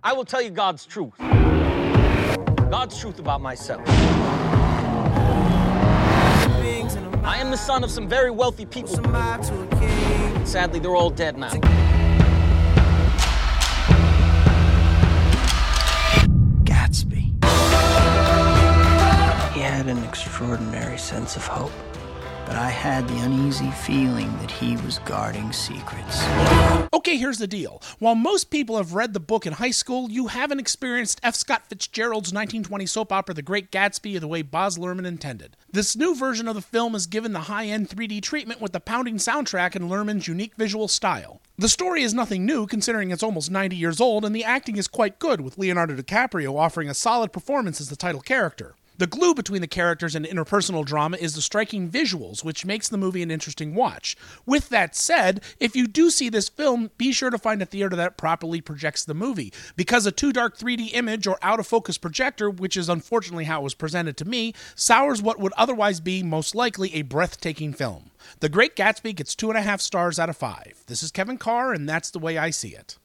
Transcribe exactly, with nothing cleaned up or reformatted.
I will tell you God's truth. God's truth about myself. I am the son of some very wealthy people. Sadly, they're all dead now. Gatsby. He had an extraordinary sense of hope, but I had the uneasy feeling that he was guarding secrets. Okay, here's the deal. While most people have read the book in high school, you haven't experienced F. Scott Fitzgerald's nineteen twenty soap opera The Great Gatsby the way Baz Luhrmann intended. This new version of the film is given the high-end three D treatment with the pounding soundtrack and Luhrmann's unique visual style. The story is nothing new, considering it's almost ninety years old, and the acting is quite good, with Leonardo DiCaprio offering a solid performance as the title character. The glue between the characters and interpersonal drama is the striking visuals, which makes the movie an interesting watch. With that said, if you do see this film, be sure to find a theater that properly projects the movie, because a too dark three D image or out-of-focus projector, which is unfortunately how it was presented to me, sours what would otherwise be, most likely, a breathtaking film. The Great Gatsby gets two and a half stars out of five. This is Kevin Carr, and that's the way I see it.